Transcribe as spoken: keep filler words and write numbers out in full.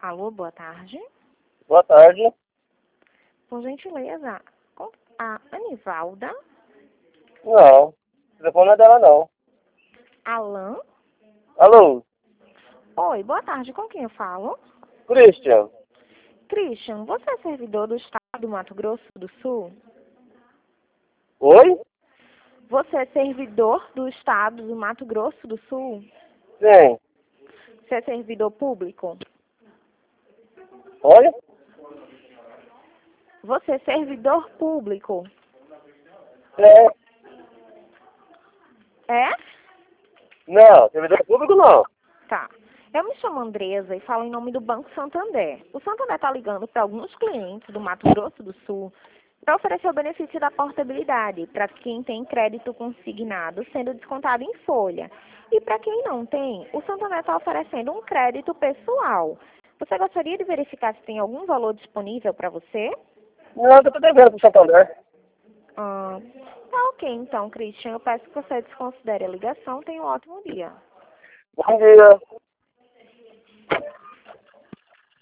Alô, boa tarde. Boa tarde. Por gentileza, com a Anivalda, Não, o telefone não é dela não. Alan. Alô, Oi, boa tarde, com quem eu falo? Christian. Christian, você é servidor do estado do Mato Grosso do Sul? Oi? Você é servidor do estado do Mato Grosso do Sul? Sim. Você é servidor público? Olha? Você é servidor público? É. É? Não, servidor público não. Tá. Eu me chamo Andresa e falo em nome do Banco Santander. O Santander está ligando para alguns clientes do Mato Grosso do Sul para oferecer o benefício da portabilidade para quem tem crédito consignado sendo descontado em folha. E para quem não tem, o Santander está oferecendo um crédito pessoal. Você gostaria de verificar se tem algum valor disponível para você? Não, eu tô devendo pro Santander. Ah, tá ok então, Christian. Eu peço que você desconsidere a ligação. Tenha um ótimo dia. Bom dia.